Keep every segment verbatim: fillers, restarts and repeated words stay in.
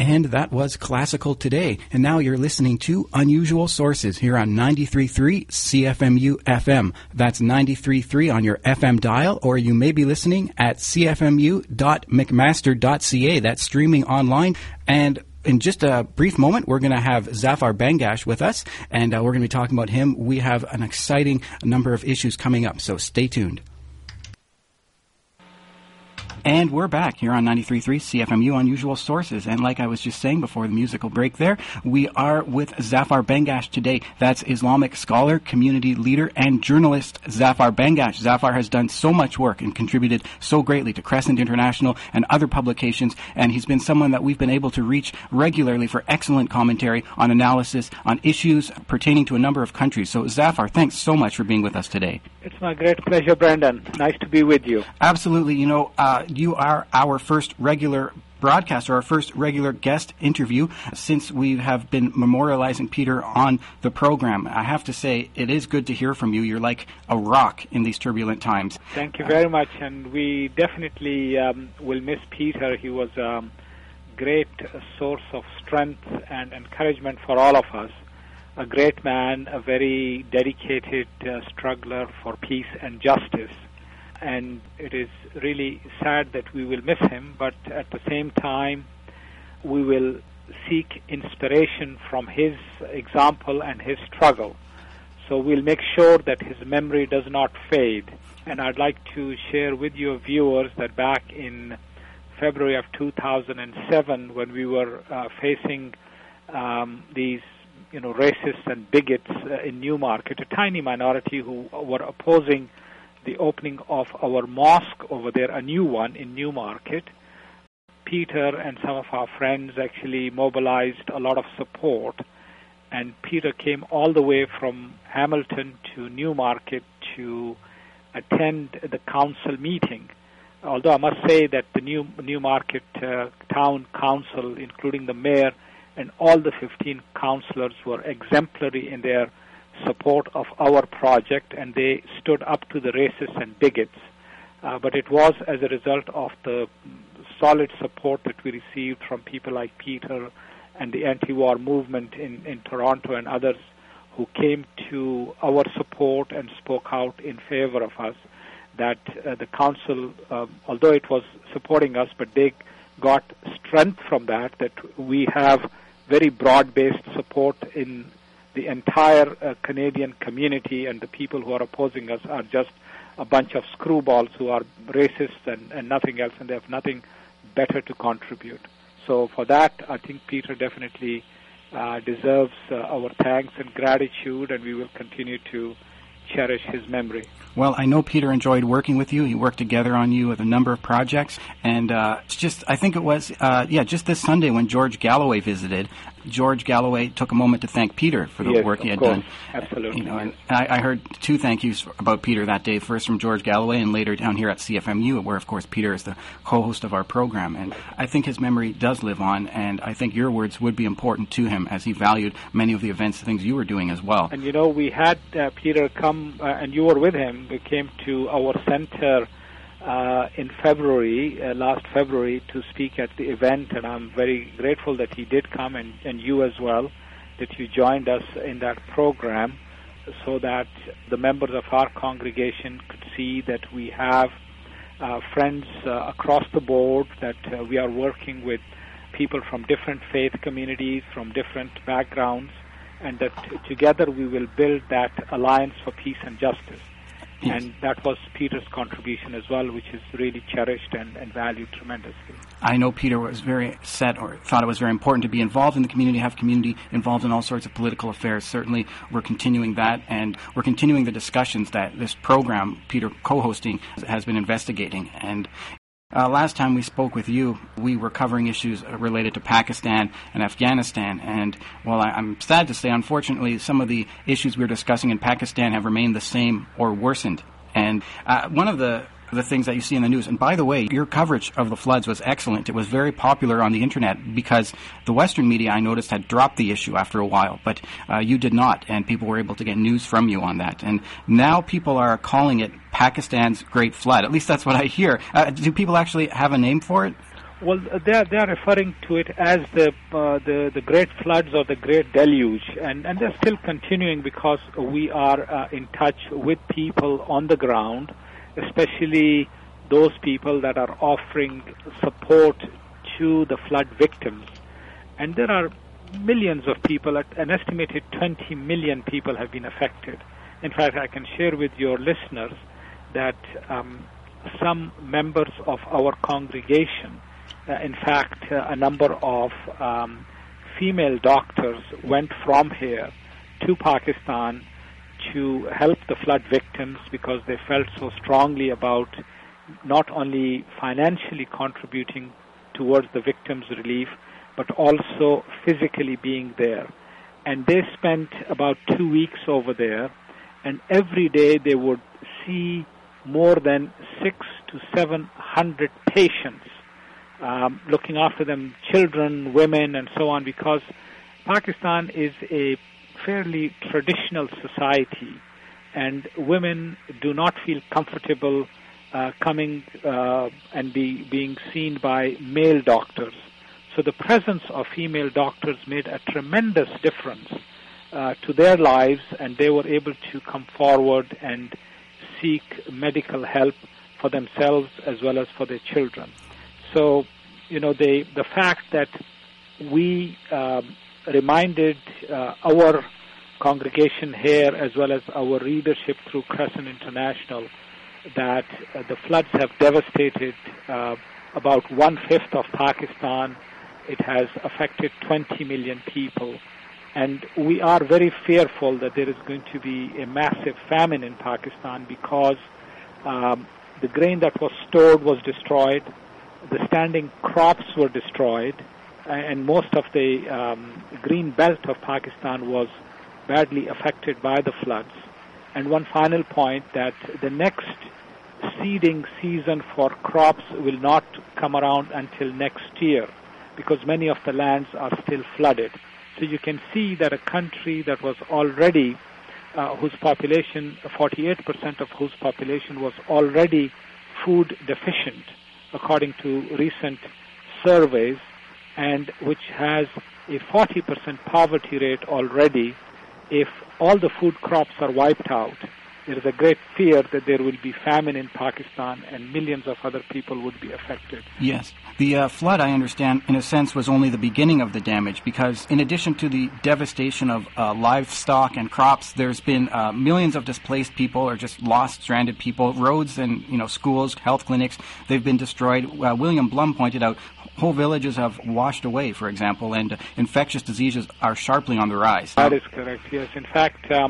And that was Classical Today. And now you're listening to Unusual Sources here on ninety-three point three C F M U F M. That's ninety-three point three on your F M dial, or you may be listening at c f m u dot mcmaster dot c a. That's streaming online. And in just a brief moment, we're going to have Zafar Bangash with us, and uh, we're going to be talking about him. We have an exciting number of issues coming up, so stay tuned. And we're back here on ninety-three point three C F M U Unusual Sources. And like I was just saying before the musical break there, we are with Zafar Bangash today. That's Islamic scholar, community leader, and journalist Zafar Bangash. Zafar has done so much work and contributed so greatly to Crescent International and other publications. And he's been someone that we've been able to reach regularly for excellent commentary on analysis on issues pertaining to a number of countries. So Zafar, thanks so much for being with us today. It's my great pleasure, Brandon. Nice to be with you. Absolutely. You know, uh, you are our first regular broadcast, or our first regular guest interview since we have been memorializing Peter on the program. I have to say, it is good to hear from you. You're like a rock in these turbulent times. Thank you very much, and we definitely um, will miss Peter. He was a great source of strength and encouragement for all of us. A great man, a very dedicated uh, struggler for peace and justice. And it is really sad that we will miss him, but at the same time, we will seek inspiration from his example and his struggle. So we'll make sure that his memory does not fade. And I'd like to share with your viewers that back in February of two thousand seven, when we were uh, facing um, these you know, racists and bigots uh, in Newmarket, a tiny minority who were opposing the opening of our mosque over there, a new one in Newmarket. Peter and some of our friends actually mobilized a lot of support, and Peter came all the way from Hamilton to Newmarket to attend the council meeting. Although I must say that the New Newmarket uh, Town Council, including the mayor and all the fifteen councillors, were exemplary in their support of our project, and they stood up to the racists and bigots. Uh, but it was as a result of the solid support that we received from people like Peter and the anti-war movement in, in Toronto and others who came to our support and spoke out in favor of us, that uh, the council, uh, although it was supporting us, but they got strength from that, that we have very broad-based support in the entire uh, Canadian community, and the people who are opposing us are just a bunch of screwballs who are racists and, and nothing else, and they have nothing better to contribute. So for that, I think Peter definitely uh, deserves uh, our thanks and gratitude, and we will continue to cherish his memory. Well, I know Peter enjoyed working with you. He worked together on you with a number of projects, and uh, it's just, I think it was, uh, yeah, just this Sunday when George Galloway visited, George Galloway took a moment to thank Peter for the yes, work he had course. done. Absolutely. You know, and I, I heard two thank yous about Peter that day, first from George Galloway and later down here at C F M U, where, of course, Peter is the co-host of our program. And I think his memory does live on, and I think your words would be important to him as he valued many of the events, things you were doing as well. And, you know, we had uh, Peter come, uh, and you were with him. We came to our center Uh, in February, uh, last February, to speak at the event, and I'm very grateful that he did come, and, and you as well, that you joined us in that program, so that the members of our congregation could see that we have uh, friends uh, across the board, that uh, we are working with people from different faith communities, from different backgrounds, and that t- together we will build that alliance for peace and justice. Yes. And that was Peter's contribution as well, which is really cherished and, and valued tremendously. I know Peter was very set, or thought it was very important to be involved in the community, have community involved in all sorts of political affairs. Certainly, we're continuing that, and we're continuing the discussions that this program, Peter co-hosting, has been investigating. And Uh, last time we spoke with you, we were covering issues related to Pakistan and Afghanistan, and while I, I'm sad to say, unfortunately, some of the issues we were discussing in Pakistan have remained the same or worsened. And uh, one of the the things that you see in the news, and by the way, your coverage of the floods was excellent. It was very popular on the internet because the Western media, I noticed, had dropped the issue after a while, but uh, you did not, and people were able to get news from you on that. And now people are calling it Pakistan's Great Flood. At least that's what I hear. Uh, do people actually have a name for it? Well, they are, they are referring to it as the, uh, the the great floods or the great deluge, and, and they're still continuing because we are uh, in touch with people on the ground, especially those people that are offering support to the flood victims. And there are millions of people, an estimated twenty million people have been affected. In fact, I can share with your listeners that um, some members of our congregation, Uh, in fact, uh, a number of um, female doctors went from here to Pakistan to help the flood victims because they felt so strongly about not only financially contributing towards the victims' relief, but also physically being there. And they spent about two weeks over there, and every day they would see more than six to seven hundred patients, Um, looking after them, children, women, and so on, because Pakistan is a fairly traditional society, and women do not feel comfortable uh, coming uh, and be, being seen by male doctors. So the presence of female doctors made a tremendous difference uh, to their lives, and they were able to come forward and seek medical help for themselves as well as for their children. So, you know, the the fact that we um, reminded uh, our congregation here as well as our readership through Crescent International that uh, the floods have devastated uh, about one-fifth of Pakistan. It has affected twenty million people. And we are very fearful that there is going to be a massive famine in Pakistan because um, the grain that was stored was destroyed. The standing crops were destroyed, and most of the um, green belt of Pakistan was badly affected by the floods. And one final point, that the next seeding season for crops will not come around until next year because many of the lands are still flooded. So you can see that a country that was already, uh, whose population, forty-eight percent of whose population was already food deficient, according to recent surveys, and which has a forty percent poverty rate already, if all the food crops are wiped out, there is a great fear that there will be famine in Pakistan and millions of other people would be affected. Yes. The uh, flood, I understand, in a sense, was only the beginning of the damage because in addition to the devastation of uh, livestock and crops, there's been uh, millions of displaced people or just lost, stranded people, roads and, you know, schools, health clinics, they've been destroyed. Uh, William Blum pointed out whole villages have washed away, for example, and uh, infectious diseases are sharply on the rise. That is correct, yes. In fact, um,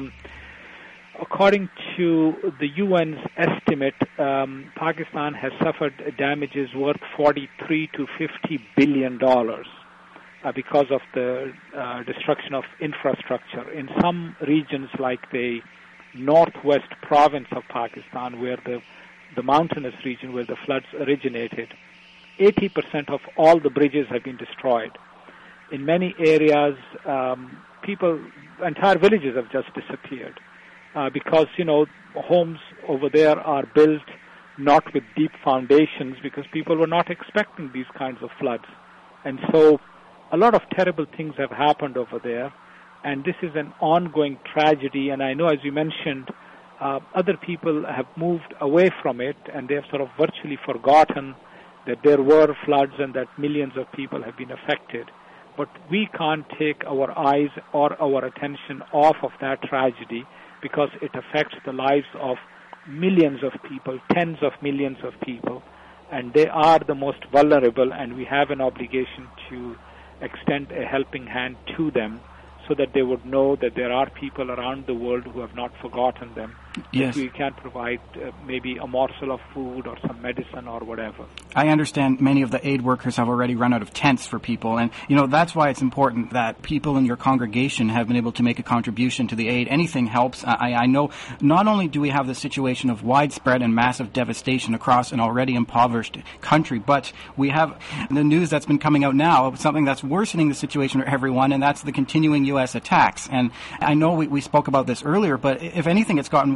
according to the U N's estimate, um, Pakistan has suffered damages worth forty-three to fifty billion dollars uh, because of the uh, destruction of infrastructure. In some regions like the northwest province of Pakistan, where the, the mountainous region where the floods originated, eighty percent of all the bridges have been destroyed. In many areas, um, people, entire villages have just disappeared. Uh, because, you know, homes over there are built not with deep foundations because people were not expecting these kinds of floods. And so a lot of terrible things have happened over there, and this is an ongoing tragedy. And I know, as you mentioned, uh, other people have moved away from it, and they have sort of virtually forgotten that there were floods and that millions of people have been affected. But we can't take our eyes or our attention off of that tragedy, because it affects the lives of millions of people, tens of millions of people, and they are the most vulnerable, and we have an obligation to extend a helping hand to them so that they would know that there are people around the world who have not forgotten them. Yes. We can provide uh, maybe a morsel of food or some medicine or whatever. I understand many of the aid workers have already run out of tents for people, and, you know, that's why it's important that people in your congregation have been able to make a contribution to the aid. Anything helps. I, I know not only do we have the situation of widespread and massive devastation across an already impoverished country, but we have the news that's been coming out now of something that's worsening the situation for everyone, and that's the continuing U S attacks. And I know we, we spoke about this earlier, but if anything, it's gotten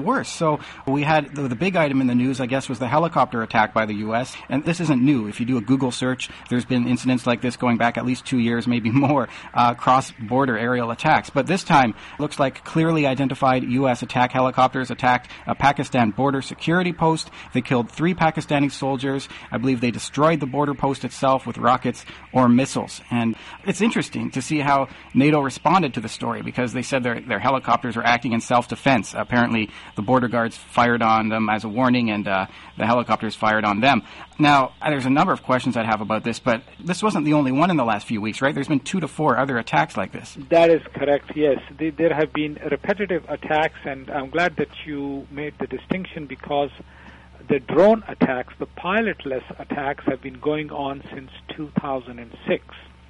worse. So we had the, the big item in the news, I guess, was the helicopter attack by the U S. And this isn't new. If you do a Google search, there's been incidents like this going back at least two years, maybe more, uh, cross-border aerial attacks. But this time, looks like clearly identified U S attack helicopters attacked a Pakistan border security post. They killed three Pakistani soldiers. I believe they destroyed the border post itself with rockets or missiles. And it's interesting to see how NATO responded to the story, because they said their, their helicopters were acting in self-defense. Apparently, the border guards fired on them as a warning, and uh, the helicopters fired on them. Now, there's a number of questions I'd have about this, but this wasn't the only one in the last few weeks, right? There's been two to four other attacks like this. That is correct, yes. There have been repetitive attacks, and I'm glad that you made the distinction, because the drone attacks, the pilotless attacks, have been going on since two thousand six.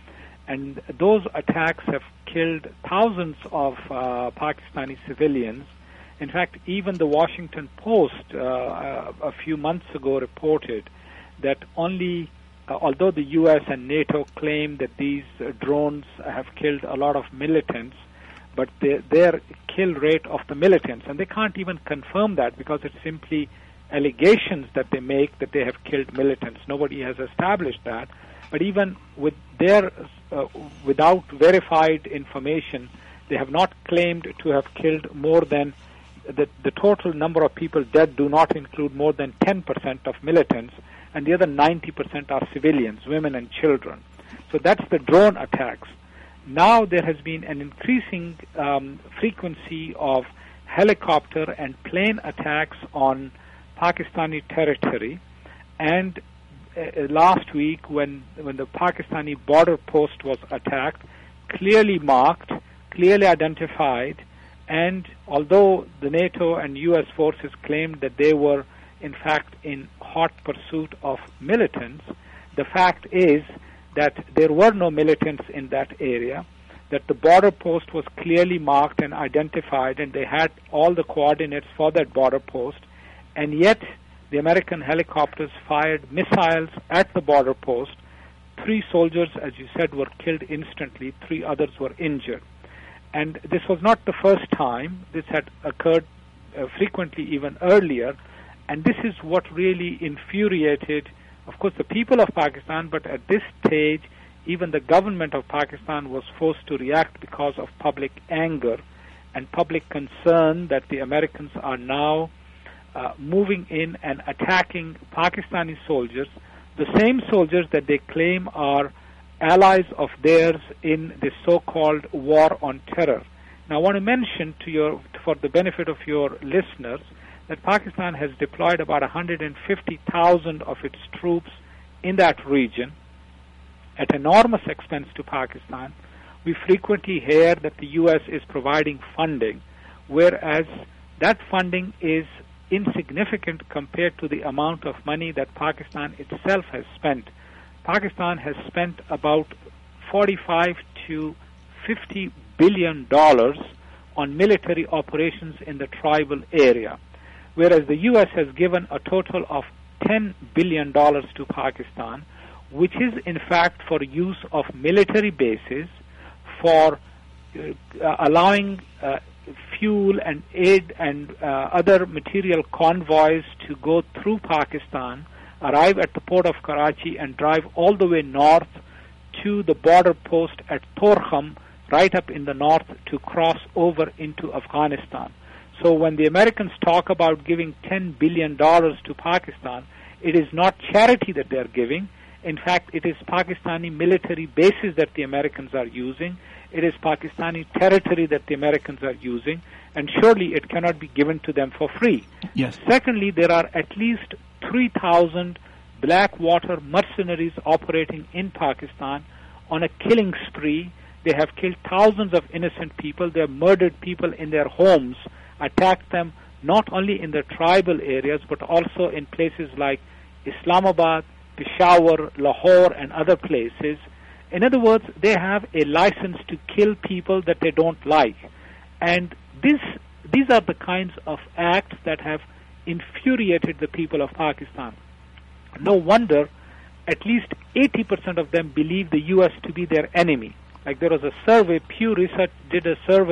And those attacks have killed thousands of uh, Pakistani civilians. In fact, even the Washington Post uh, a few months ago reported that only, uh, although the U S and NATO claim that these uh, drones have killed a lot of militants, but they, their kill rate of the militants, and they can't even confirm that because it's simply allegations that they make that they have killed militants. Nobody has established that. But even with their, uh, without verified information, they have not claimed to have killed more than, the, the total number of people dead do not include more than ten percent of militants, and the other ninety percent are civilians, women and children. So that's the drone attacks. Now there has been an increasing um, frequency of helicopter and plane attacks on Pakistani territory, and uh, last week when when the Pakistani border post was attacked, clearly marked, clearly identified, and although the NATO and U S forces claimed that they were in fact in hot pursuit of militants, the fact is that there were no militants in that area, that the border post was clearly marked and identified, and they had all the coordinates for that border post, and yet the American helicopters fired missiles at the border post. Three soldiers, as you said, were killed instantly. Three others were injured. And this was not the first time. This had occurred uh, frequently even earlier. And this is what really infuriated, of course, the people of Pakistan, but at this stage, even the government of Pakistan was forced to react because of public anger and public concern that the Americans are now uh, moving in and attacking Pakistani soldiers, the same soldiers that they claim are allies of theirs in the so-called war on terror. Now, I want to mention to your, for the benefit of your listeners, that Pakistan has deployed about one hundred fifty thousand of its troops in that region at enormous expense to Pakistan. We frequently hear that the U S is providing funding, whereas that funding is insignificant compared to the amount of money that Pakistan itself has spent. Pakistan has spent about forty-five to fifty billion dollars on military operations in the tribal area, whereas the U S has given a total of ten billion dollars to Pakistan, which is in fact for use of military bases, for uh, allowing uh, fuel and aid and uh, other material convoys to go through Pakistan, arrive at the port of Karachi, and drive all the way north to the border post at Torkham, right up in the north, to cross over into Afghanistan. So when the Americans talk about giving ten billion dollars to Pakistan, it is not charity that they are giving. In fact, it is Pakistani military bases that the Americans are using. It is Pakistani territory that the Americans are using, and surely it cannot be given to them for free. Yes. Secondly, there are at least three thousand Blackwater mercenaries operating in Pakistan on a killing spree. They have killed thousands of innocent people. They have murdered people in their homes, attacked them not only in the tribal areas, but also in places like Islamabad, Peshawar, Lahore, and other places. In other words, they have a license to kill people that they don't like. And this, these are the kinds of acts that have infuriated the people of Pakistan. No wonder at least eighty percent of them believe the U S to be their enemy. Like there was a survey, Pew Research did a survey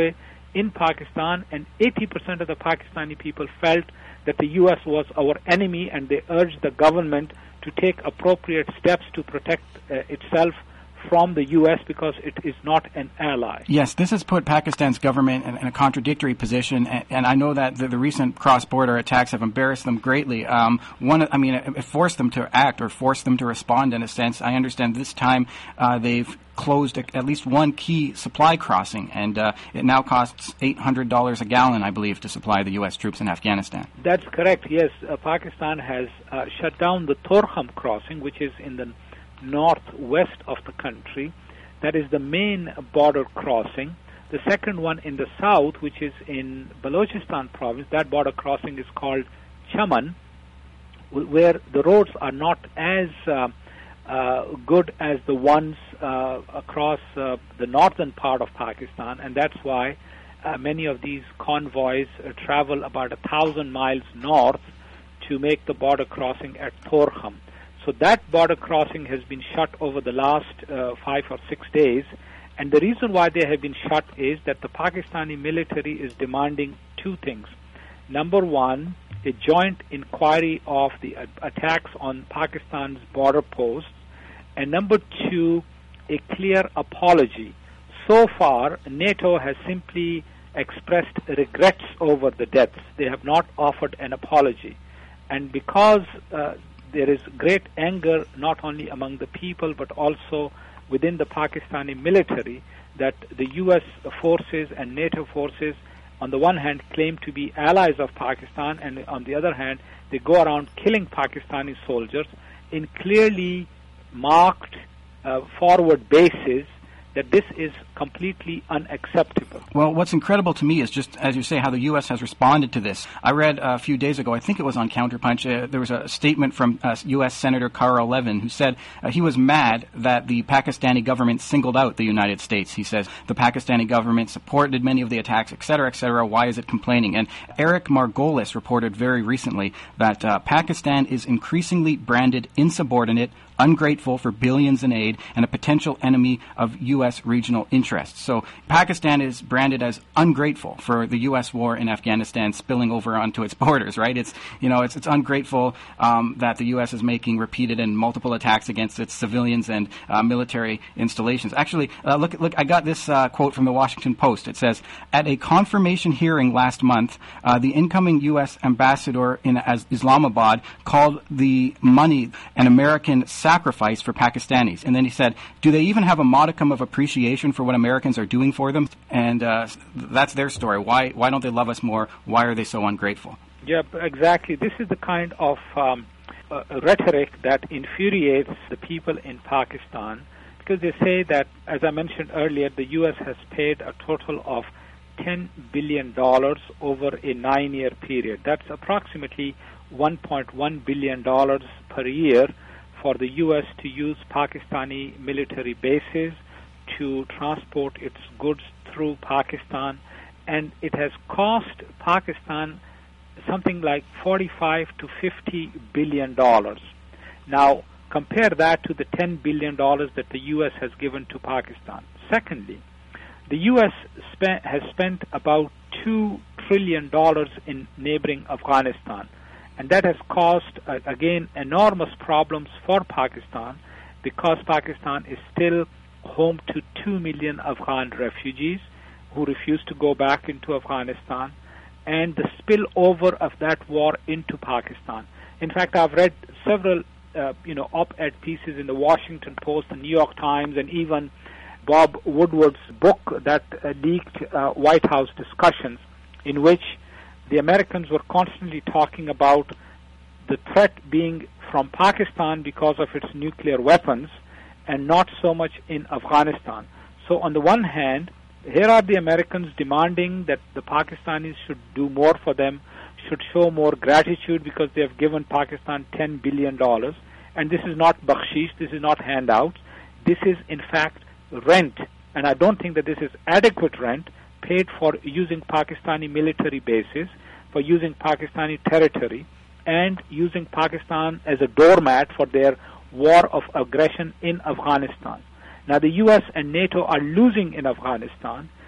in Pakistan, and eighty percent of the Pakistani people felt that the U S was our enemy, and they urged the government to take appropriate steps to protect uh, itself from the U S because it is not an ally. Yes, this has put Pakistan's government in, in a contradictory position, and, and I know that the, the recent cross-border attacks have embarrassed them greatly. Um, one, I mean, it, it forced them to act or forced them to respond in a sense. I understand this time uh, they've closed at least one key supply crossing, and uh, it now costs eight hundred dollars a gallon, I believe, to supply the U S troops in Afghanistan. That's correct, yes. Uh, Pakistan has uh, shut down the Torkham crossing, which is in the northwest of the country. That is the main border crossing. The second one in the south, which is in Balochistan province, that border crossing is called Chaman, where the roads are not as uh, uh, good as the ones uh, across uh, the northern part of Pakistan, and that's why uh, many of these convoys uh, travel about a thousand miles north to make the border crossing at Torkham. So that border crossing has been shut over the last uh, five or six days, and the reason why they have been shut is that the Pakistani military is demanding two things. Number one, a joint inquiry of the uh, attacks on Pakistan's border posts, and number two, a clear apology. So far, NATO has simply expressed regrets over the deaths. They have not offered an apology. And because uh, there is great anger not only among the people but also within the Pakistani military that the U S forces and NATO forces on the one hand claim to be allies of Pakistan, and on the other hand they go around killing Pakistani soldiers in clearly marked uh, forward bases, that this is completely unacceptable. Well, what's incredible to me is just, as you say, how the U S has responded to this. I read uh, a few days ago, I think it was on Counterpunch, uh, there was a statement from uh, U S Senator Carl Levin who said uh, he was mad that the Pakistani government singled out the United States. He says the Pakistani government supported many of the attacks, et cetera, et cetera. Why is it complaining? And Eric Margolis reported very recently that uh, Pakistan is increasingly branded insubordinate, ungrateful for billions in aid, and a potential enemy of U S regional interests. So Pakistan is branded as ungrateful for the U S war in Afghanistan spilling over onto its borders, right? It's, you know, it's, it's ungrateful um, that the U S is making repeated and multiple attacks against its civilians and uh, military installations. Actually, uh, look, look, I got this uh, quote from the Washington Post. It says, at a confirmation hearing last month, uh, the incoming U S ambassador in as Islamabad called the money an American sacrifice for Pakistanis. And then he said, do they even have a modicum of appreciation for what Americans are doing for them? And uh, that's their story. Why why don't they love us more? Why are they so ungrateful? Yeah, exactly. This is the kind of um, uh, rhetoric that infuriates the people in Pakistan, because they say that, as I mentioned earlier, the U S has paid a total of ten billion dollars over a nine-year period. That's approximately one point one billion dollars per year for the U S to use Pakistani military bases to transport its goods through Pakistan, and it has cost Pakistan something like forty-five to fifty billion dollars. Now, compare that to the ten billion dollars that the U S has given to Pakistan. Secondly, the U S spent, has spent about two trillion dollars in neighboring Afghanistan. And that has caused, uh, again, enormous problems for Pakistan, because Pakistan is still home to two million Afghan refugees who refuse to go back into Afghanistan, and the spillover of that war into Pakistan. In fact, I've read several uh, you know, op-ed pieces in the Washington Post, the New York Times, and even Bob Woodward's book that uh, leaked uh, White House discussions, in which the Americans were constantly talking about the threat being from Pakistan because of its nuclear weapons, and not so much in Afghanistan. So on the one hand, here are the Americans demanding that the Pakistanis should do more for them, should show more gratitude because they have given Pakistan ten billion dollars. And this is not bakshish, this is not handouts. This is, in fact, rent. And I don't think that this is adequate rent paid for using Pakistani military bases, for using Pakistani territory, and using Pakistan as a doormat for their war of aggression in Afghanistan. Now, the U S and NATO are losing in Afghanistan.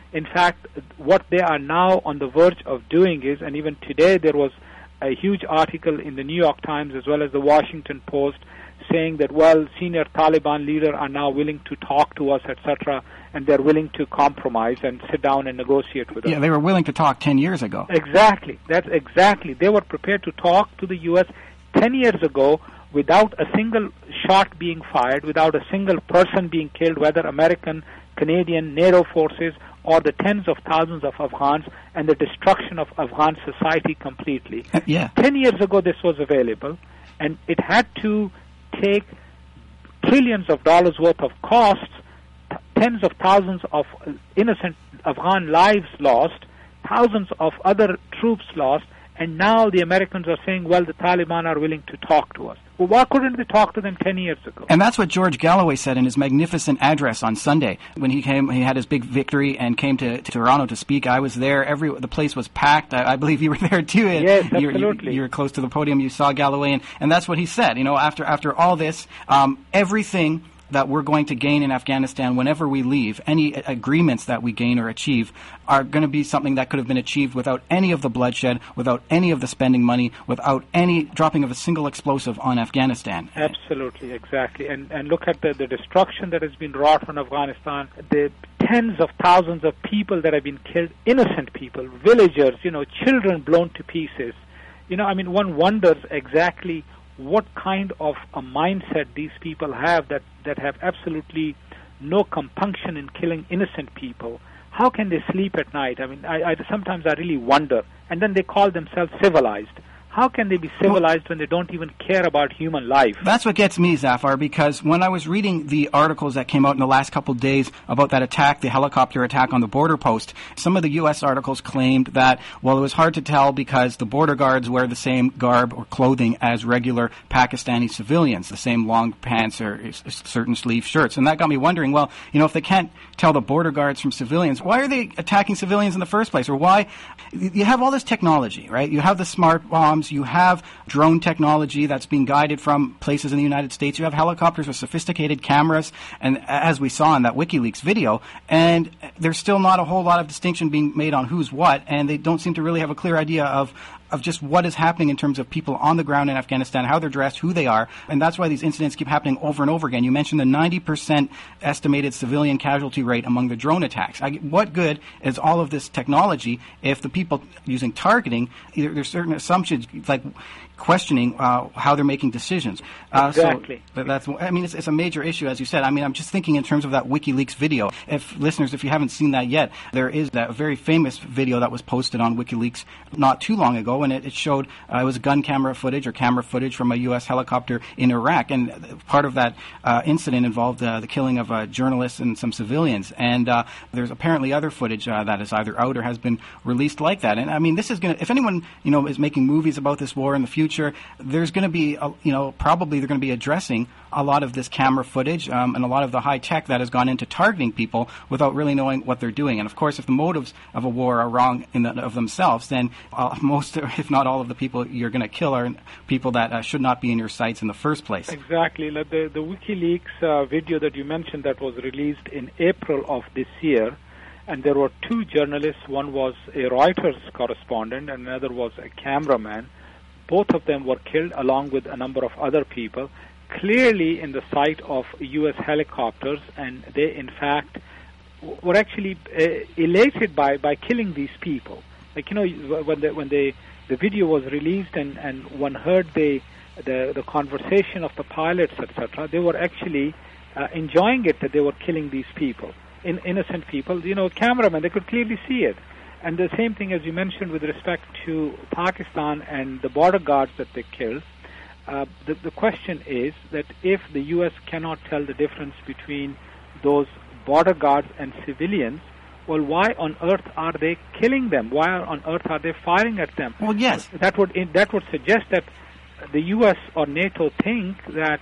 In fact, what they are now on the verge of doing is, and even today there was a huge article in the New York Times as well as the Washington Post saying that, well, senior Taliban leaders are now willing to talk to us, et cetera, and they're willing to compromise and sit down and negotiate with us. Yeah, they were willing to talk ten years ago. Exactly. That's exactly. They were prepared to talk to the U S ten years ago without a single shot being fired, without a single person being killed, whether American, Canadian, NATO forces, or the tens of thousands of Afghans, and the destruction of Afghan society completely. Uh, yeah. Ten years ago this was available, and it had to take trillions of dollars worth of costs, t- tens of thousands of innocent Afghan lives lost, thousands of other troops lost, and now the Americans are saying, well, the Taliban are willing to talk to us. Well, why couldn't they talk to them ten years ago? And that's what George Galloway said in his magnificent address on Sunday when he came. He had his big victory and came to, to Toronto to speak. I was there. Every the place was packed. I, I believe you were there too. Yes, you, absolutely. You, you were close to the podium. You saw Galloway, and, and that's what he said. You know, after after all this, um, everything that we're going to gain in Afghanistan whenever we leave, any agreements that we gain or achieve are going to be something that could have been achieved without any of the bloodshed, without any of the spending money, without any dropping of a single explosive on Afghanistan. Absolutely, exactly. And and look at the, the destruction that has been wrought on Afghanistan, the tens of thousands of people that have been killed, innocent people, villagers, you know, children blown to pieces. You know, I mean, one wonders exactly what kind of a mindset these people have that, that have absolutely no compunction in killing innocent people. How can they sleep at night? I mean, I, I sometimes I really wonder. And then they call themselves civilized. How can they be civilized when they don't even care about human life? That's what gets me, Zafar, because when I was reading the articles that came out in the last couple of days about that attack, the helicopter attack on the border post, some of the U S articles claimed that, well, it was hard to tell because the border guards wear the same garb or clothing as regular Pakistani civilians, the same long pants or certain sleeve shirts. And that got me wondering, well, you know, if they can't tell the border guards from civilians, why are they attacking civilians in the first place? Or why? You have all this technology, right? You have the smart bombs. You have drone technology that's being guided from places in the United States. You have helicopters with sophisticated cameras, and as we saw in that WikiLeaks video, and there's still not a whole lot of distinction being made on who's what, and they don't seem to really have a clear idea of of just what is happening in terms of people on the ground in Afghanistan, how they're dressed, who they are, and that's why these incidents keep happening over and over again. You mentioned the ninety percent estimated civilian casualty rate among the drone attacks. I, what good is all of this technology if the people using targeting, there's certain assumptions, like questioning uh, how they're making decisions. Uh, exactly. So that's, I mean, it's, it's a major issue, as you said. I mean, I'm just thinking in terms of that WikiLeaks video. If listeners, if you haven't seen that yet, there is that very famous video that was posted on WikiLeaks not too long ago, and it, it showed uh, it was gun camera footage or camera footage from a U S helicopter in Iraq, and part of that uh, incident involved uh, the killing of uh, journalists and some civilians. And uh, there's apparently other footage uh, that is either out or has been released like that. And I mean, this is going to, if anyone, you know, is making movies about this war in the future, there's going to be, a, you know, probably they're going to be addressing a lot of this camera footage um, and a lot of the high tech that has gone into targeting people without really knowing what they're doing. And of course, if the motives of a war are wrong in the, of themselves, then uh, most, if not all, of the people you're going to kill are people that uh, should not be in your sights in the first place. Exactly. Like the, the WikiLeaks uh, video that you mentioned that was released in April of this year, and there were two journalists. One was a Reuters correspondent and another was a cameraman. Both of them were killed along with a number of other people, clearly in the sight of U S helicopters, and they, in fact, were actually uh, elated by, by killing these people. Like, you know, when the, when they, the video was released and, and one heard the, the, the conversation of the pilots, et cetera, they were actually uh, enjoying it that they were killing these people, in, innocent people. You know, cameramen, they could clearly see it. And the same thing as you mentioned with respect to Pakistan and the border guards that they killed, uh, the, the question is that if the U S cannot tell the difference between those border guards and civilians, well, why on earth are they killing them? Why on earth are they firing at them? Well, yes. That would that would suggest that the U S or NATO think that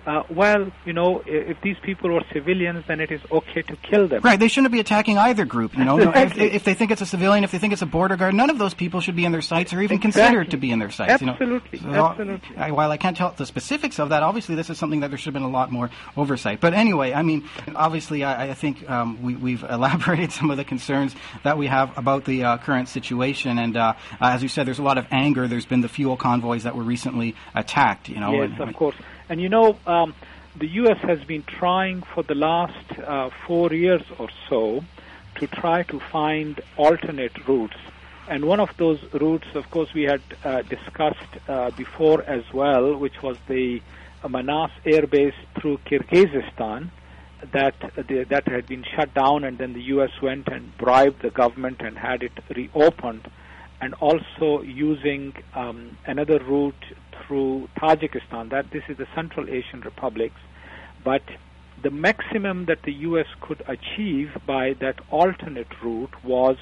Uh, well, you know, if these people were civilians, then it is okay to kill them. Right. They shouldn't be attacking either group. You know, exactly. if, if they think it's a civilian, if they think it's a border guard, none of those people should be in their sights or even exactly. considered to be in their sights. Absolutely. You know? So, Absolutely. I, while I can't tell the specifics of that, obviously this is something that there should have been a lot more oversight. But anyway, I mean, obviously, I, I think um, we, we've elaborated some of the concerns that we have about the uh, current situation. And uh, as you said, there's a lot of anger. There's been the fuel convoys that were recently attacked. You know. Yes, and, of course. And you know. Um, The U S has been trying for the last uh, four years or so to try to find alternate routes. And one of those routes, of course, we had uh, discussed uh, before as well, which was the uh, Manas Air Base through Kyrgyzstan that uh, the, that had been shut down, and then the U S went and bribed the government and had it reopened, and also using um, another route through Tajikistan. That this is the Central Asian republics, but the maximum that the U S could achieve by that alternate route was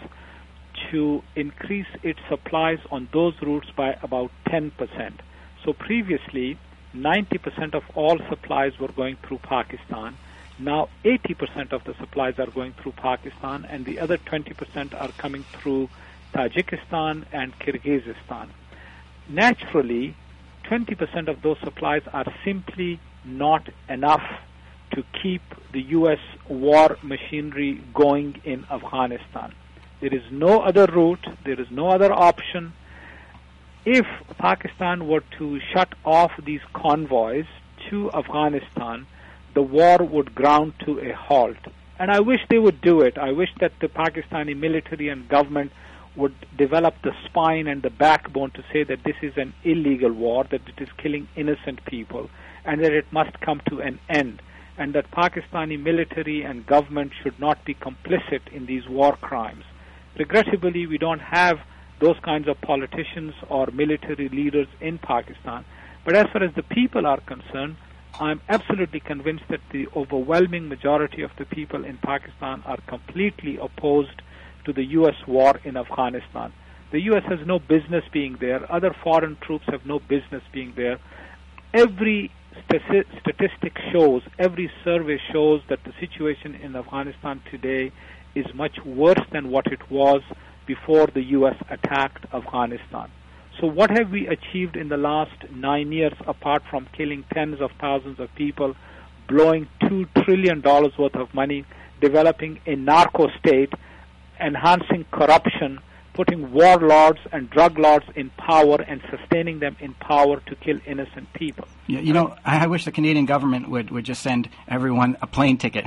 to increase its supplies on those routes by about ten percent. So previously, ninety percent of all supplies were going through Pakistan. Now eighty percent of the supplies are going through Pakistan, and the other twenty percent are coming through Tajikistan and Kyrgyzstan. Naturally, twenty percent of those supplies are simply not enough to keep the U S war machinery going in Afghanistan. There is no other route, there is no other option. If Pakistan were to shut off these convoys to Afghanistan, the war would ground to a halt. And I wish they would do it. I wish that the Pakistani military and government would develop the spine and the backbone to say that this is an illegal war, that it is killing innocent people, and that it must come to an end, and that Pakistani military and government should not be complicit in these war crimes. Regrettably, we don't have those kinds of politicians or military leaders in Pakistan. But as far as the people are concerned, I'm absolutely convinced that the overwhelming majority of the people in Pakistan are completely opposed to the U S war in Afghanistan. The U S has no business being there. Other foreign troops have no business being there. Every stati- statistic shows, every survey shows that the situation in Afghanistan today is much worse than what it was before the U S attacked Afghanistan. So what have we achieved in the last nine years apart from killing tens of thousands of people, blowing two trillion dollars worth of money, developing a narco state, enhancing corruption, putting warlords and drug lords in power and sustaining them in power to kill innocent people? You, you know, I wish the Canadian government would, would just send everyone a plane ticket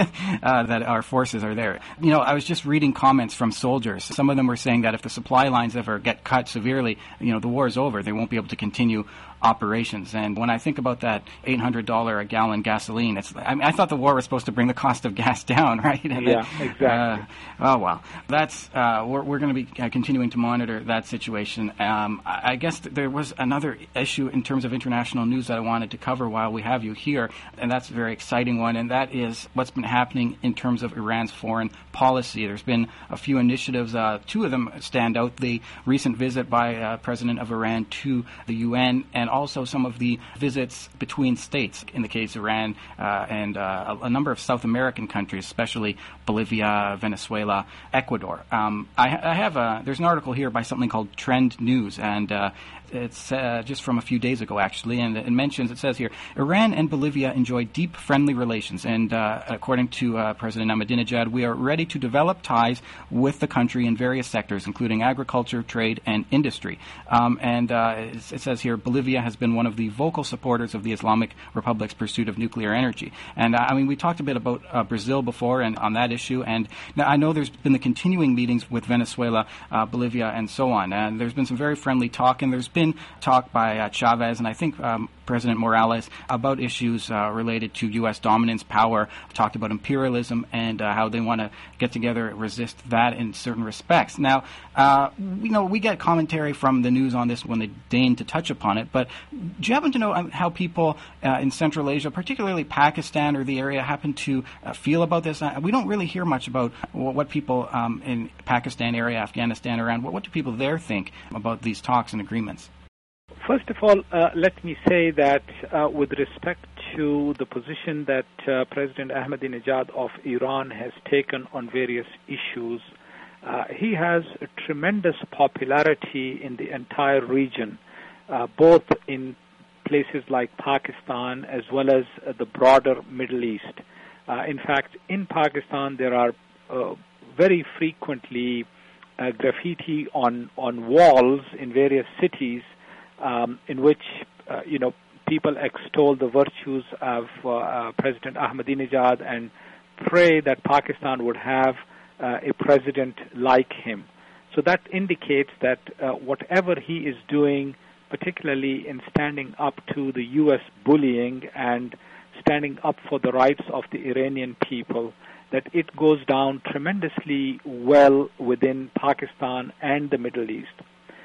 uh, that our forces are there. You know, I was just reading comments from soldiers. Some of them were saying that if the supply lines ever get cut severely, you know, the war is over. They won't be able to continue operations. And when I think about that eight hundred dollars a gallon gasoline, it's, I mean, I thought the war was supposed to bring the cost of gas down, right? And yeah, then, exactly. Uh, oh, well, that's, uh, we're, we're going to be uh, continuing to monitor that situation. Um, I, I guess th- there was another issue in terms of international news that I wanted to cover while we have you here, and that's a very exciting one, and that is what's been happening in terms of Iran's foreign policy. There's been a few initiatives. Uh, two of them stand out. The recent visit by uh, President of Iran to the U N, and also some of the visits between states, in the case of Iran uh, and uh, a, a number of South American countries, especially Bolivia, Venezuela, Ecuador. Um, I, I have a, there's an article here by something called Trend News, and uh, it's uh, just from a few days ago, actually, and it mentions, it says here, Iran and Bolivia enjoy deep, friendly relations, and uh, according to uh, President Ahmadinejad, we are ready to develop ties with the country in various sectors, including agriculture, trade, and industry. Um, and uh, it, it says here, Bolivia has been one of the vocal supporters of the Islamic Republic's pursuit of nuclear energy. And, uh, I mean, we talked a bit about uh, Brazil before and on that issue, and now I know there's been the continuing meetings with Venezuela, uh, Bolivia, and so on, and there's been some very friendly talk, and there's been talk by uh, Chavez and I think um, President Morales about issues uh, related to U S dominance, power, talked about imperialism and uh, how they want to get together and resist that in certain respects. Now, uh, you know, we get commentary from the news on this when they deign to touch upon it, but do you happen to know um, how people uh, in Central Asia, particularly Pakistan or the area, happen to uh, feel about this? Uh, we don't really hear much about what, what people um, in Pakistan area, Afghanistan, Iran, what, what do people there think about these talks and agreements? First of all, uh, let me say that uh, with respect to the position that uh, President Ahmadinejad of Iran has taken on various issues, uh, he has a tremendous popularity in the entire region, uh, both in places like Pakistan as well as uh, the broader Middle East. Uh, in fact, in Pakistan, there are uh, very frequently uh, graffiti on, on walls in various cities um, in which, uh, you know, people extol the virtues of uh, uh, President Ahmadinejad and pray that Pakistan would have uh, a president like him. So that indicates that uh, whatever he is doing, particularly in standing up to the U S bullying and standing up for the rights of the Iranian people, that it goes down tremendously well within Pakistan and the Middle East.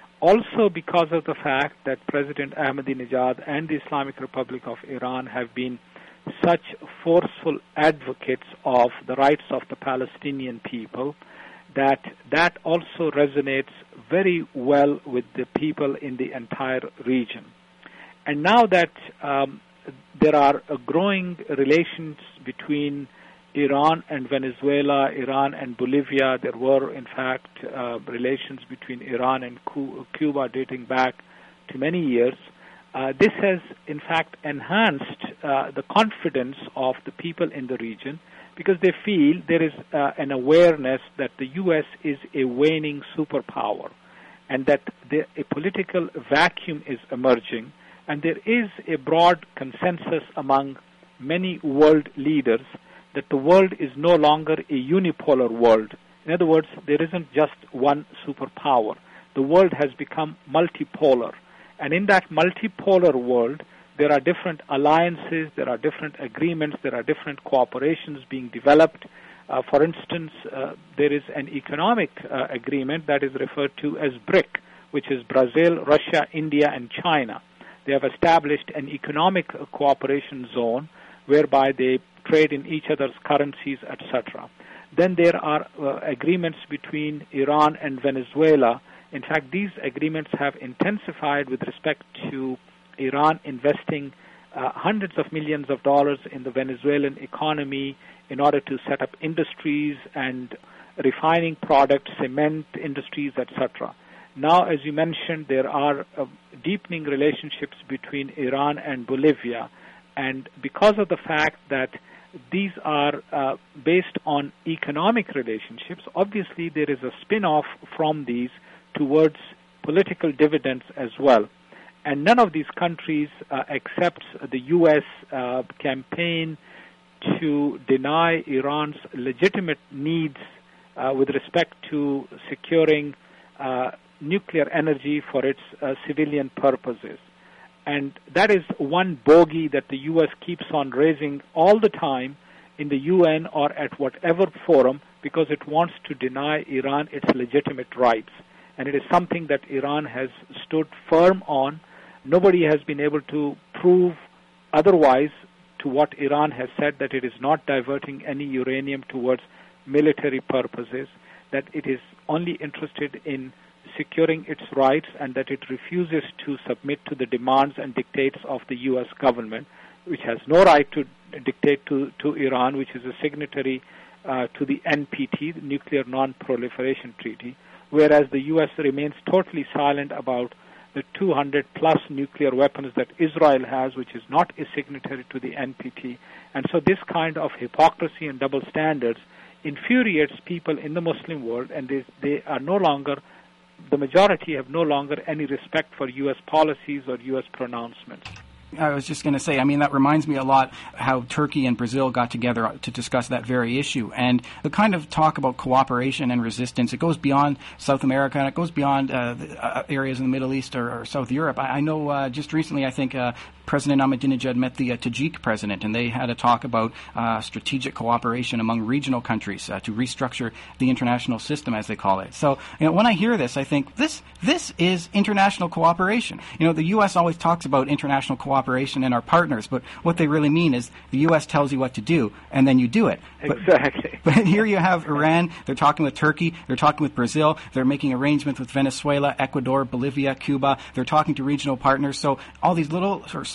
Also because of the fact that President Ahmadinejad and the Islamic Republic of Iran have been such forceful advocates of the rights of the Palestinian people, that that also resonates very well with the people in the entire region. And now that um, there are uh, growing relations between Iran and Venezuela, Iran and Bolivia, there were in fact uh, relations between Iran and Cuba dating back to many years. Uh, this has in fact enhanced uh, the confidence of the people in the region, because they feel there is uh, an awareness that the U S is a waning superpower and that the, a political vacuum is emerging, and there is a broad consensus among many world leaders that the world is no longer a unipolar world. In other words, there isn't just one superpower. The world has become multipolar. And in that multipolar world, there are different alliances, there are different agreements, there are different cooperations being developed. Uh, for instance, uh, there is an economic uh, agreement that is referred to as BRIC, which is Brazil, Russia, India, and China. They have established an economic uh, cooperation zone whereby they trade in each other's currencies, et cetera. Then there are uh, agreements between Iran and Venezuela. In fact, these agreements have intensified with respect to Iran investing uh, hundreds of millions of dollars in the Venezuelan economy in order to set up industries and refining products, cement industries, et cetera. Now, as you mentioned, there are uh, deepening relationships between Iran and Bolivia, and because of the fact that these are uh, based on economic relationships, obviously there is a spin-off from these towards political dividends as well. And none of these countries uh, accepts the U S uh, campaign to deny Iran's legitimate needs uh, with respect to securing uh, nuclear energy for its uh, civilian purposes. And that is one bogey that the U S keeps on raising all the time in the U N or at whatever forum, because it wants to deny Iran its legitimate rights. And it is something that Iran has stood firm on. Nobody has been able to prove otherwise to what Iran has said, that it is not diverting any uranium towards military purposes, that it is only interested in securing its rights, and that it refuses to submit to the demands and dictates of the U S government, which has no right to dictate to, to Iran, which is a signatory uh, to the N P T, the Nuclear Non-Proliferation Treaty, whereas the U S remains totally silent about the two hundred plus nuclear weapons that Israel has, which is not a signatory to the N P T. And so this kind of hypocrisy and double standards infuriates people in the Muslim world, and they, they are no longer, the majority have no longer any respect for U S policies or U S pronouncements. I was just going to say, I mean, that reminds me a lot how Turkey and Brazil got together to discuss that very issue. And the kind of talk about cooperation and resistance, it goes beyond South America, and it goes beyond uh, the, uh, areas in the Middle East or, or South Europe. I, I know uh, just recently, I think uh, President Ahmadinejad met the uh, Tajik president, and they had a talk about uh, strategic cooperation among regional countries uh, to restructure the international system, as they call it. So, you know, when I hear this, I think this this is international cooperation. You know, the U S always talks about international cooperation and our partners, but what they really mean is the U S tells you what to do, and then you do it. Exactly. But, but here you have Iran, they're talking with Turkey, they're talking with Brazil, they're making arrangements with Venezuela, Ecuador, Bolivia, Cuba, they're talking to regional partners. So all these little sort of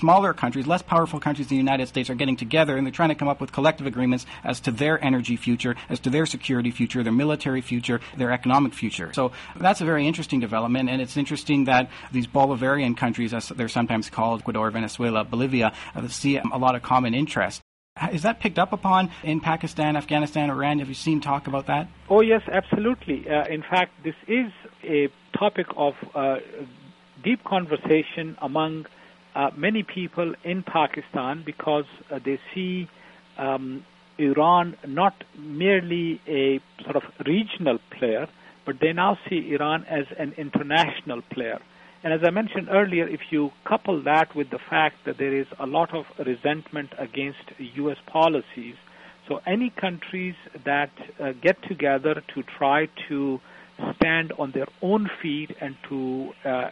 smaller countries, less powerful countries than the United States are getting together, and they're trying to come up with collective agreements as to their energy future, as to their security future, their military future, their economic future. So that's a very interesting development, and it's interesting that these Bolivarian countries, as they're sometimes called, Ecuador, Venezuela, Bolivia, uh, see a lot of common interest. Is that picked up upon in Pakistan, Afghanistan, Iran? Have you seen talk about that? Oh, yes, absolutely. Uh, in fact, this is a topic of uh, deep conversation among uh, many people in Pakistan because uh, they see um, Iran not merely a sort of regional player, but they now see Iran as an international player. And as I mentioned earlier, if you couple that with the fact that there is a lot of resentment against U S policies, so any countries that uh, get together to try to stand on their own feet and to uh,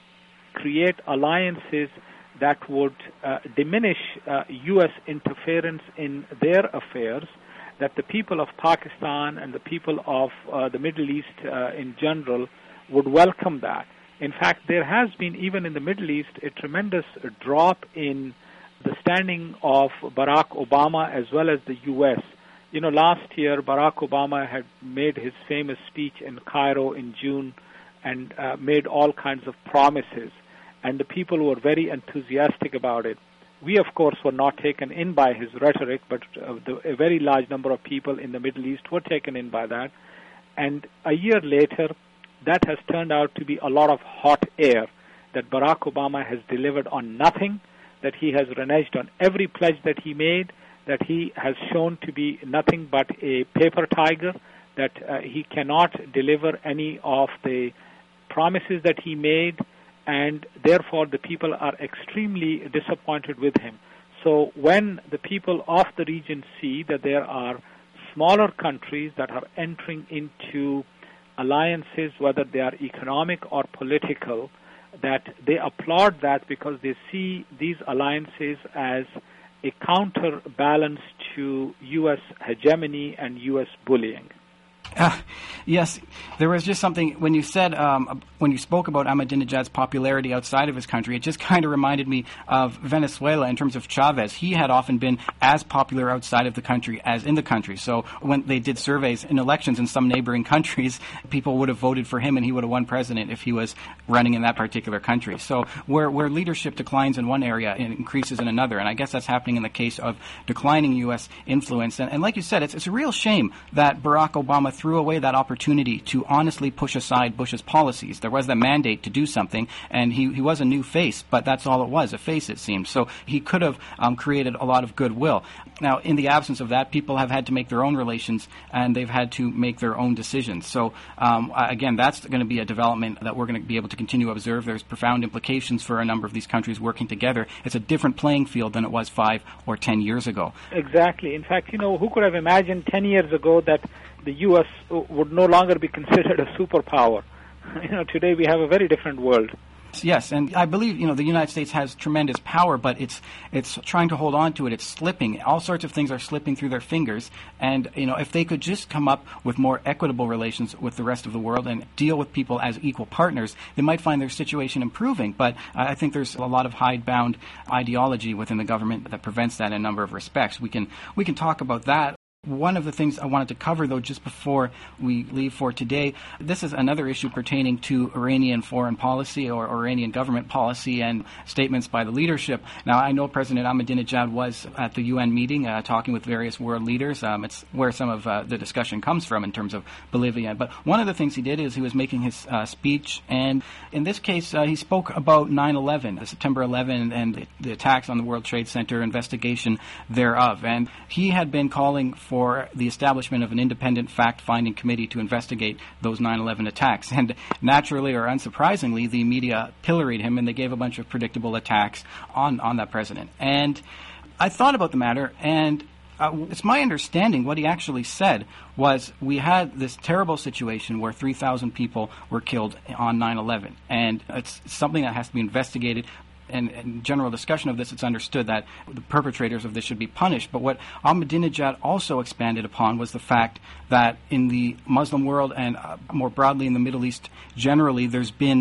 create alliances that would uh, diminish uh, U S interference in their affairs, that the people of Pakistan and the people of uh, the Middle East uh, in general would welcome that. In fact, there has been, even in the Middle East, a tremendous drop in the standing of Barack Obama as well as the U S. You know, last year, Barack Obama had made his famous speech in Cairo in June and uh, made all kinds of promises, and the people were very enthusiastic about it. We, of course, were not taken in by his rhetoric, but uh, the, a very large number of people in the Middle East were taken in by that. And a year later, that has turned out to be a lot of hot air, that Barack Obama has delivered on nothing, that he has reneged on every pledge that he made, that he has shown to be nothing but a paper tiger, that uh, he cannot deliver any of the promises that he made, and therefore the people are extremely disappointed with him. So when the people of the region see that there are smaller countries that are entering into alliances, whether they are economic or political, that they applaud that because they see these alliances as a counterbalance to U S hegemony and U S bullying. Uh, yes, there was just something, when you said, um, when you spoke about Ahmadinejad's popularity outside of his country, it just kind of reminded me of Venezuela in terms of Chavez. He had often been as popular outside of the country as in the country. So when they did surveys in elections in some neighboring countries, people would have voted for him and he would have won president if he was running in that particular country. So where, where leadership declines in one area, it increases in another. And I guess that's happening in the case of declining U S influence. And, and like you said, it's, it's a real shame that Barack Obama threw away that opportunity to honestly push aside Bush's policies. There was the mandate to do something, and he, he was a new face, but that's all it was, a face, it seemed. So he could have um, created a lot of goodwill. Now, in the absence of that, people have had to make their own relations, and they've had to make their own decisions. So, um, again, that's going to be a development that we're going to be able to continue to observe. There's profound implications for a number of these countries working together. It's a different playing field than it was five or ten years ago. Exactly. In fact, you know, who could have imagined ten years ago that the U S would no longer be considered a superpower? You know, today we have a very different world. Yes, and I believe, you know, the United States has tremendous power, but it's it's trying to hold on to it. It's slipping. All sorts of things are slipping through their fingers. And, you know, if they could just come up with more equitable relations with the rest of the world and deal with people as equal partners, they might find their situation improving. But I think there's a lot of hidebound ideology within the government that prevents that in a number of respects. We can we can talk about that. One of the things I wanted to cover, though, just before we leave for today, this is another issue pertaining to Iranian foreign policy or Iranian government policy and statements by the leadership. Now, I know President Ahmadinejad was at the U N meeting uh, talking with various world leaders. Um, it's where some of uh, the discussion comes from in terms of Bolivia. But one of the things he did is he was making his uh, speech, and in this case, uh, he spoke about nine eleven, September eleventh, and the, the attacks on the World Trade Center, investigation thereof. And he had been calling for for the establishment of an independent fact-finding committee to investigate those nine eleven attacks. And naturally or unsurprisingly, the media pilloried him and they gave a bunch of predictable attacks on, on that president. And I thought about the matter, and uh, it's my understanding what he actually said was we had this terrible situation where three thousand people were killed on nine eleven. And it's something that has to be investigated. And in general discussion of this, it's understood that the perpetrators of this should be punished. But what Ahmadinejad also expanded upon was the fact that in the Muslim world and uh, more broadly in the Middle East generally, there's been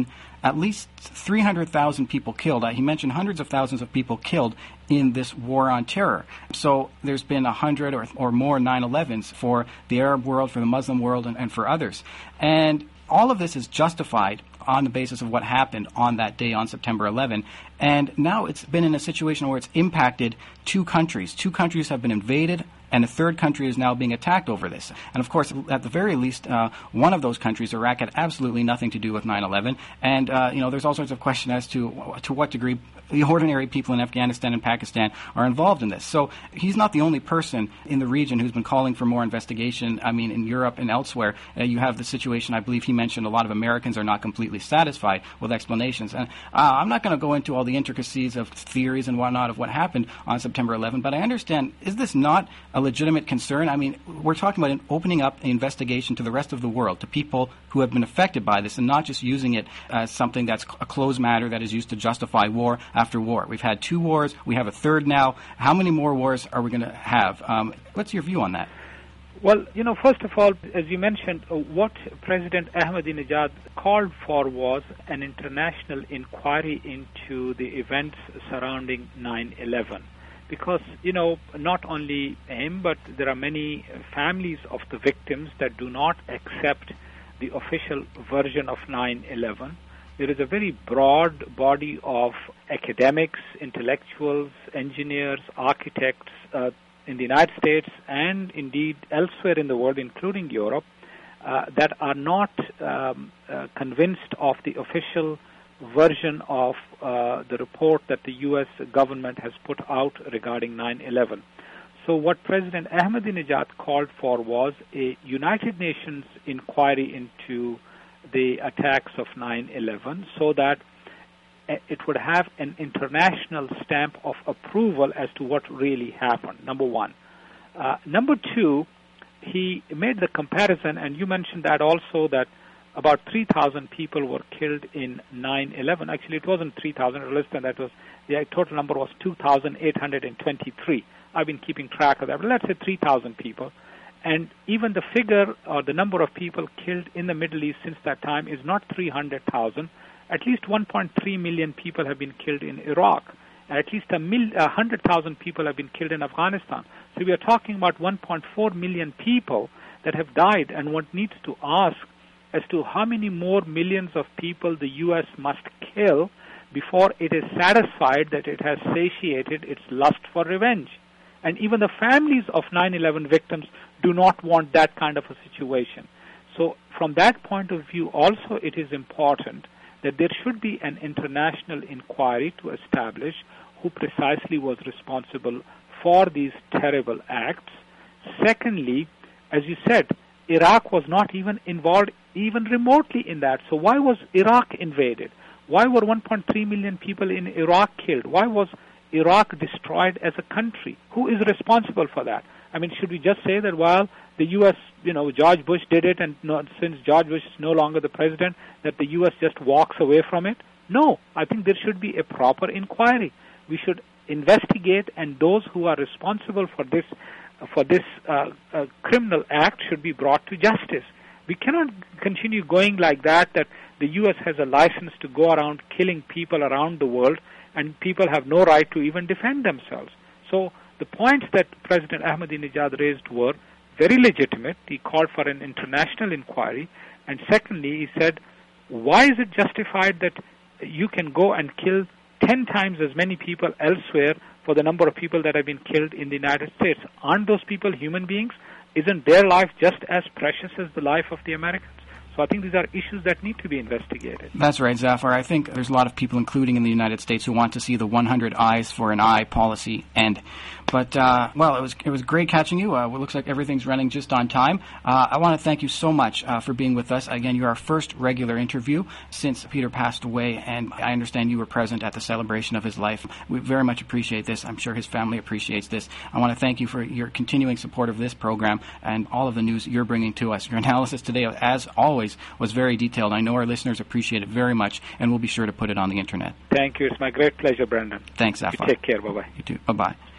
at least three hundred thousand people killed. Uh, he mentioned hundreds of thousands of people killed in this war on terror. So there's been a hundred or, or more nine elevens for the Arab world, for the Muslim world, and, and for others. And all of this is justified on the basis of what happened on that day on September eleventh. And now it's been in a situation where it's impacted two countries. Two countries have been invaded, and a third country is now being attacked over this. And, of course, at the very least, uh, one of those countries, Iraq, had absolutely nothing to do with nine eleven. And, uh, you know, there's all sorts of question as to to what degree the ordinary people in Afghanistan and Pakistan are involved in this. So he's not the only person in the region who's been calling for more investigation. I mean, in Europe and elsewhere, uh, you have the situation, I believe he mentioned, a lot of Americans are not completely satisfied with explanations. And uh, I'm not going to go into all the intricacies of theories and whatnot of what happened on September eleventh, but I understand, is this not a legitimate concern? I mean, we're talking about an opening up an investigation to the rest of the world, to people who have been affected by this, and not just using it as something that's a closed matter that is used to justify war after war. We've had two wars. We have a third now. How many more wars are we going to have? Um, what's your view on that? Well, you know, first of all, as you mentioned, uh, what President Ahmadinejad called for was an international inquiry into the events surrounding nine eleven. Because, you know, not only him, but there are many families of the victims that do not accept the official version of nine eleven. There is a very broad body of academics, intellectuals, engineers, architects uh, in the United States and indeed elsewhere in the world, including Europe, uh, that are not um, uh, convinced of the official version of uh, the report that the U S government has put out regarding nine eleven. So what President Ahmadinejad called for was a United Nations inquiry into the attacks of nine eleven, so that it would have an international stamp of approval as to what really happened, number one. Uh, number two, he made the comparison, and you mentioned that also, that about three thousand people were killed in nine eleven. Actually, it wasn't three thousand, or less than that. Was the total number was two thousand eight hundred twenty-three. I've been keeping track of that, but let's say three thousand people. And even the figure or the number of people killed in the Middle East since that time is not three hundred thousand. At least one point three million people have been killed in Iraq. And at least a mil- one hundred thousand people have been killed in Afghanistan. So we are talking about one point four million people that have died. And one needs to ask as to how many more millions of people the U S must kill before it is satisfied that it has satiated its lust for revenge. And even the families of nine eleven victims do not want that kind of a situation. So from that point of view, also it is important that there should be an international inquiry to establish who precisely was responsible for these terrible acts. Secondly, as you said, Iraq was not even involved even remotely in that. So why was Iraq invaded? Why were one point three million people in Iraq killed? Why was Iraq destroyed as a country? Who is responsible for that? I mean, should we just say that, well, the U S, you know, George Bush did it, and no, since George Bush is no longer the president, that the U S just walks away from it? No, I think there should be a proper inquiry. We should investigate, and those who are responsible for this, for this uh, uh, criminal act should be brought to justice. We cannot continue going like that, that the U S has a license to go around killing people around the world, and people have no right to even defend themselves. So the points that President Ahmadinejad raised were very legitimate. He called for an international inquiry. And secondly, he said, why is it justified that you can go and kill ten times as many people elsewhere for the number of people that have been killed in the United States? Aren't those people human beings? Isn't their life just as precious as the life of the Americans? So I think these are issues that need to be investigated. That's right, Zafar. I think there's a lot of people, including in the United States, who want to see the one hundred eyes for an eye policy end. But, uh, well, it was it was great catching you. Uh, it looks like everything's running just on time. Uh, I want to thank you so much uh, for being with us. Again, you're our first regular interview since Peter passed away, and I understand you were present at the celebration of his life. We very much appreciate this. I'm sure his family appreciates this. I want to thank you for your continuing support of this program and all of the news you're bringing to us. Your analysis today, as always, was very detailed. I know our listeners appreciate it very much, and we'll be sure to put it on the Internet. Thank you. It's my great pleasure, Brandon. Thanks, Zafar. You take care. Bye-bye. You too. Bye-bye.